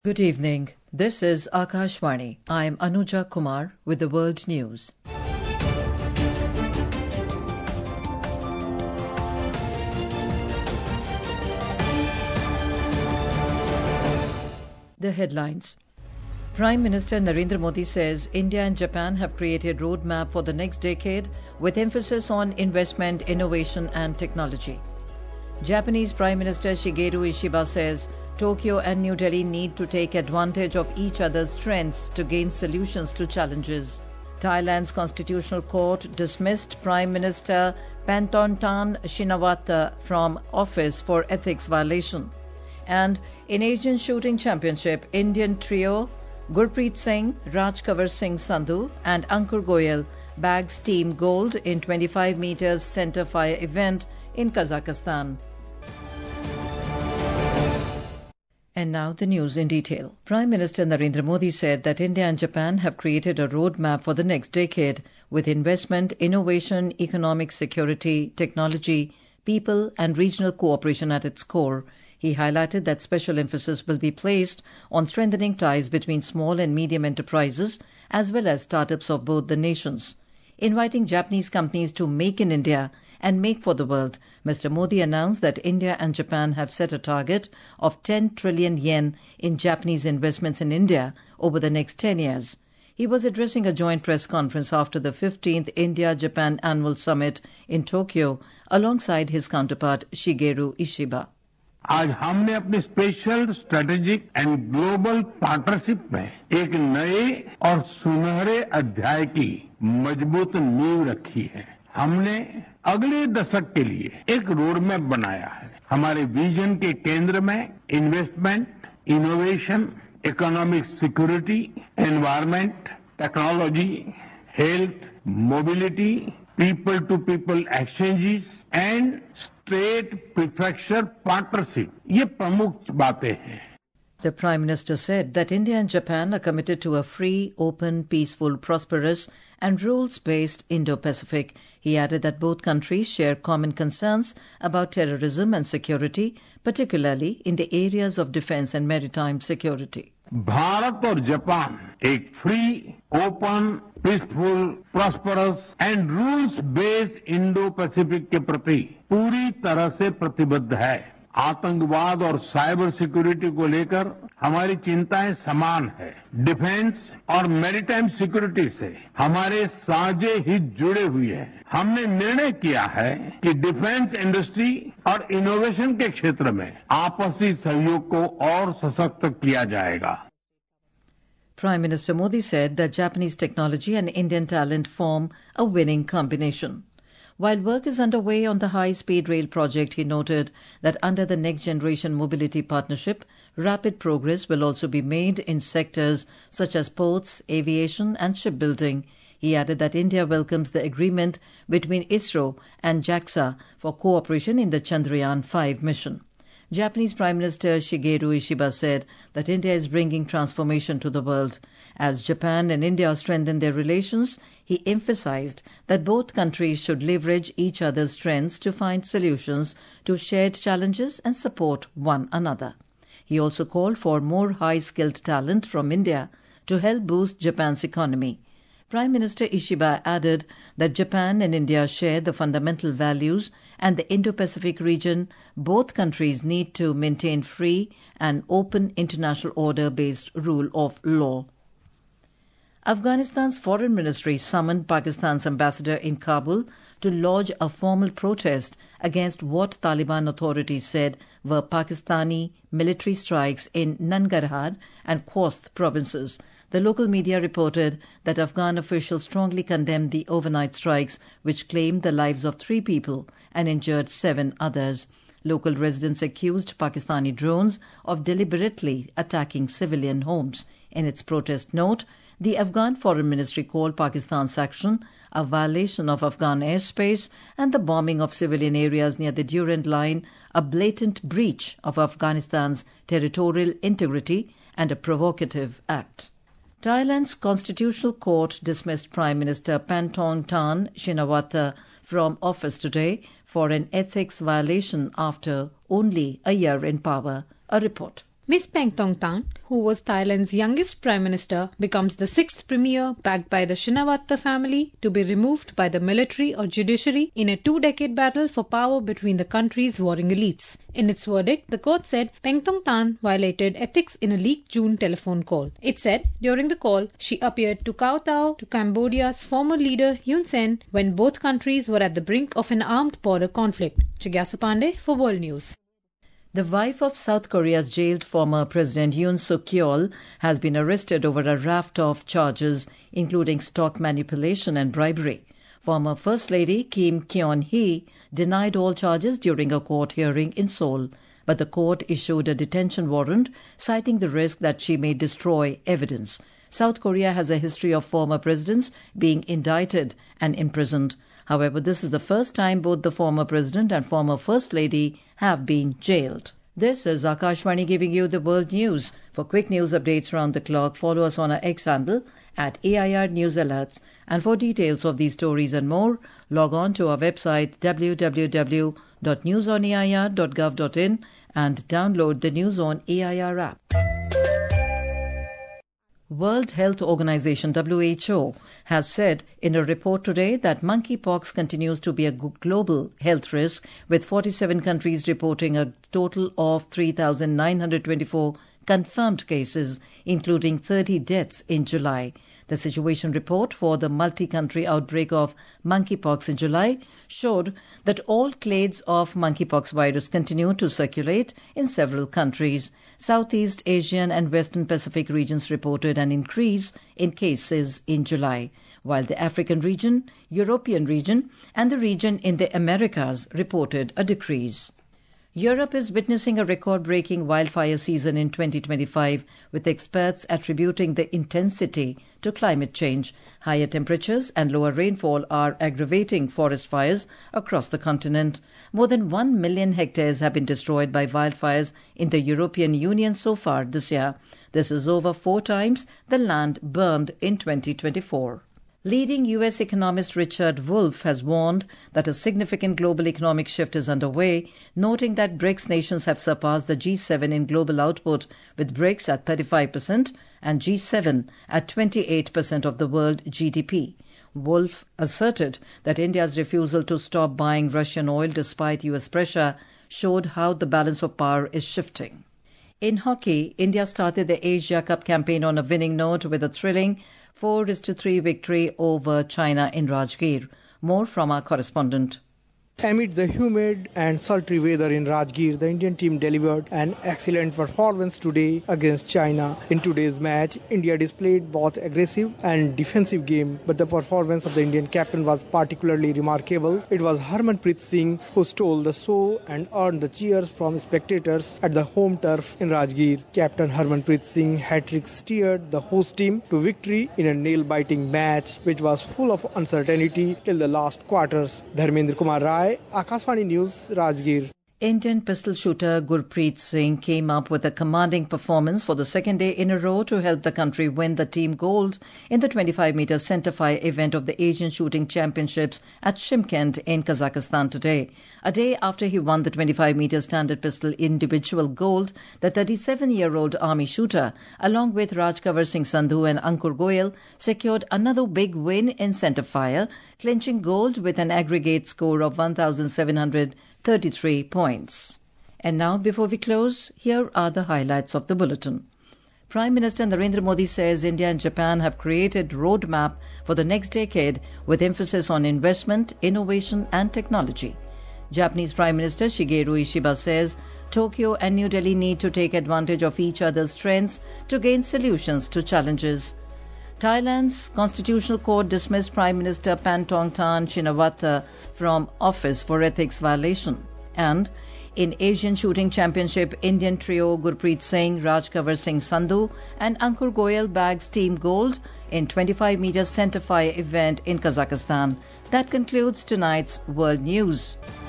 Good evening. This is Akashvani. I am Anuja Kumar with the World News. The headlines. Prime Minister Narendra Modi says India and Japan have created a roadmap for the next decade with emphasis on investment, innovation and technology. Japanese Prime Minister Shigeru Ishiba says Tokyo and New Delhi need to take advantage of each other's strengths to gain solutions to challenges. Thailand's Constitutional Court dismissed Prime Minister Panthontan Shinawatra from office for ethics violation. And in Asian Shooting Championship, Indian trio Gurpreet Singh, Rajkavar Singh Sandhu and Ankur Goyal bags team gold in 25 meters center fire event in Kazakhstan. And now the news in detail. Prime Minister Narendra Modi said that India and Japan have created a roadmap for the next decade with investment, innovation, economic security, technology, people and regional cooperation at its core. He highlighted that special emphasis will be placed on strengthening ties between small and medium enterprises as well as startups of both the nations. Inviting Japanese companies to make in India and make for the world, Mr. Modi announced that India and Japan have set a target of 10 trillion yen in Japanese investments in India over the next 10 years. He was addressing a joint press conference after the 15th India-Japan Annual Summit in Tokyo alongside his counterpart Shigeru Ishiba. आज हमने अपनी special strategic and global partnership में एक नए और सुनहरे अध्याय की मजबूत नींव रखी है। हमने अगले दशक के लिए एक रोड मैप बनाया है। हमारे विजन के केंद्र में investment, innovation, economic security, environment, technology, health, mobility, people to people exchanges and state prefecture partnership, ये प्रमुख बातें हैं। The Prime Minister said that India and Japan are committed to a free, open, peaceful, prosperous and rules-based Indo-Pacific. He added that both countries share common concerns about terrorism and security, particularly in the areas of defense and maritime security. Bharat और Japan एक free, open, peaceful, prosperous and rules based Indo Pacific के प्रति पूरी तरह से प्रतिबद्ध है। आतंकवाद और साइबर सिक्योरिटी को लेकर हमारी चिंताएं समान है। डिफेंस और मैरीटाइम सिक्योरिटी से हमारे साझे हित जुड़े हुए हैं। हमने निर्णय किया है कि डिफेंस इंडस्ट्री और इनोवेशन के क्षेत्र में आपसी सहयोग को और सशक्त किया जाएगा। Prime Minister Modi said that Japanese technology and Indian talent form a winning combination. While work is underway on the high-speed rail project, he noted that under the Next Generation Mobility Partnership, rapid progress will also be made in sectors such as ports, aviation and shipbuilding. He added that India welcomes the agreement between ISRO and JAXA for cooperation in the Chandrayaan-5 mission. Japanese Prime Minister Shigeru Ishiba said that India is bringing transformation to the world. As Japan and India strengthen their relations, he emphasized that both countries should leverage each other's strengths to find solutions to shared challenges and support one another. He also called for more high-skilled talent from India to help boost Japan's economy. Prime Minister Ishiba added that Japan and India share the fundamental values and the Indo-Pacific region. Both countries need to maintain free and open international order-based rule of law. Afghanistan's foreign ministry summoned Pakistan's ambassador in Kabul to lodge a formal protest against what Taliban authorities said were Pakistani military strikes in Nangarhar and Khost provinces. The local media reported that Afghan officials strongly condemned the overnight strikes, which claimed the lives of 3 people and injured 7 others. Local residents accused Pakistani drones of deliberately attacking civilian homes. In its protest note, the Afghan Foreign Ministry called Pakistan's action a violation of Afghan airspace and the bombing of civilian areas near the Durand Line a blatant breach of Afghanistan's territorial integrity and a provocative act. Thailand's Constitutional Court dismissed Prime Minister Panthontan Shinawatra from office today for an ethics violation after only a year in power. A report. Ms. Peng Tongtan, who was Thailand's youngest Prime Minister, becomes the 6th Premier backed by the Shinawatra family to be removed by the military or judiciary in a 2-decade battle for power between the country's warring elites. In its verdict, the court said Peng Tongtan violated ethics in a leaked June telephone call. It said during the call, she appeared to kowtow to Cambodia's former leader Hun Sen when both countries were at the brink of an armed border conflict. Jigyasa Pandey for World News. The wife of South Korea's jailed former President Yoon Suk-yeol has been arrested over a raft of charges, including stock manipulation and bribery. Former First Lady Kim Kyon-hee denied all charges during a court hearing in Seoul, but the court issued a detention warrant, citing the risk that she may destroy evidence. South Korea has a history of former presidents being indicted and imprisoned. However, this is the first time both the former president and former First Lady have been jailed. This is Akashvani giving you the world news. For quick news updates around the clock, follow us on our X handle at AIR News Alerts. And for details of these stories and more, log on to our website www.newsonair.gov.in and download the News on AIR app. World Health Organization (WHO) has said in a report today that monkeypox continues to be a global health risk, with 47 countries reporting a total of 3,924 confirmed cases, including 30 deaths in July. The situation report for the multi-country outbreak of monkeypox in July showed that all clades of monkeypox virus continue to circulate in several countries. Southeast Asian and Western Pacific regions reported an increase in cases in July, while the African region, European region, and the region in the Americas reported a decrease. Europe is witnessing a record-breaking wildfire season in 2025, with experts attributing the intensity to climate change. Higher temperatures and lower rainfall are aggravating forest fires across the continent. More than 1 million hectares have been destroyed by wildfires in the European Union so far this year. This is over 4 times the land burned in 2024. Leading U.S. economist Richard Wolff has warned that a significant global economic shift is underway, noting that BRICS nations have surpassed the G7 in global output, with BRICS at 35% and G7 at 28% of the world GDP. Wolff asserted that India's refusal to stop buying Russian oil despite U.S. pressure showed how the balance of power is shifting. In hockey, India started the Asia Cup campaign on a winning note with a thrilling 4-3 victory over China in Rajgir. More from our correspondent. Amid the humid and sultry weather in Rajgir, the Indian team delivered an excellent performance today against China. In today's match, India displayed both aggressive and defensive game, but the performance of the Indian captain was particularly remarkable. It was Harmanpreet Singh who stole the show and earned the cheers from spectators at the home turf in Rajgir. Captain Harmanpreet Singh hat-trick steered the host team to victory in a nail-biting match, which was full of uncertainty till the last quarters. Dharmendra Kumar Rai, Akashvani News, Rajgir. Indian pistol shooter Gurpreet Singh came up with a commanding performance for the second day in a row to help the country win the team gold in the 25-meter centerfire event of the Asian Shooting Championships at Shymkent in Kazakhstan today. A day after he won the 25-meter standard pistol individual gold, the 37-year-old army shooter, along with Rajkavar Singh Sandhu and Ankur Goyal, secured another big win in centerfire, clinching gold with an aggregate score of 1,733 points. And now, before we close, here are the highlights of the bulletin. Prime Minister Narendra Modi says India and Japan have created roadmap for the next decade with emphasis on investment, innovation and technology. Japanese Prime Minister Shigeru Ishiba says Tokyo and New Delhi need to take advantage of each other's strengths to gain solutions to challenges. Thailand's Constitutional Court dismissed Prime Minister Pantongtarn Shinawatra from office for ethics violation. And in Asian Shooting Championship, Indian trio Gurpreet Singh, Rajkavar Singh Sandhu and Ankur Goyal bags team gold in 25-meter centerfire event in Kazakhstan. That concludes tonight's World News.